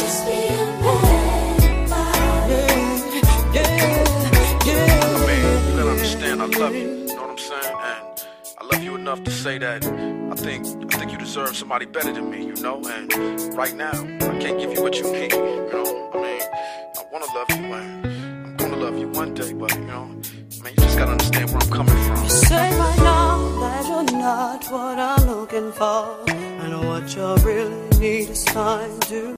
I love you, you know what I'm saying? And I love you enough to say that I think you deserve somebody better than me, you know? And right now, I can't give you what you need, you know? I mean, I wanna love you, and I'm gonna love you one day, but you know, I mean, you just gotta understand where I'm coming from. You say right now that you're not what I'm looking for, and what you really need is time to